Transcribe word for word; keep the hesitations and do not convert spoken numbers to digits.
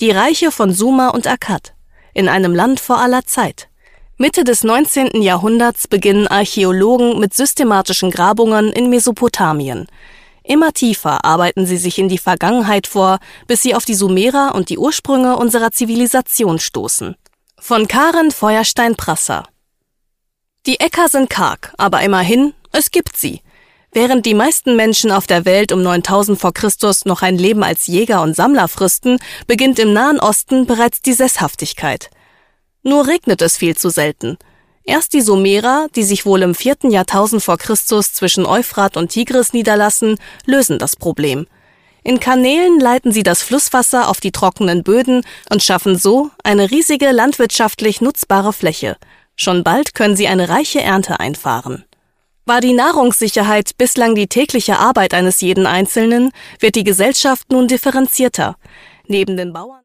Die Reiche von Sumer und Akkad, in einem Land vor aller Zeit. Mitte des neunzehnten Jahrhunderts beginnen Archäologen mit systematischen Grabungen in Mesopotamien. Immer tiefer arbeiten sie sich in die Vergangenheit vor, bis sie auf die Sumerer und die Ursprünge unserer Zivilisation stoßen. Von Karen Feuerstein-Prasser. Die Äcker sind karg, aber immerhin, es gibt sie. Während die meisten Menschen auf der Welt um neuntausend vor Christus noch ein Leben als Jäger und Sammler fristen, beginnt im Nahen Osten bereits die Sesshaftigkeit. Nur regnet es viel zu selten. Erst die Sumerer, die sich wohl im vierten Jahrtausend vor Christus zwischen Euphrat und Tigris niederlassen, lösen das Problem. In Kanälen leiten sie das Flusswasser auf die trockenen Böden und schaffen so eine riesige landwirtschaftlich nutzbare Fläche. Schon bald können sie eine reiche Ernte einfahren. War die Nahrungssicherheit bislang die tägliche Arbeit eines jeden Einzelnen, wird die Gesellschaft nun differenzierter. Neben den Bauern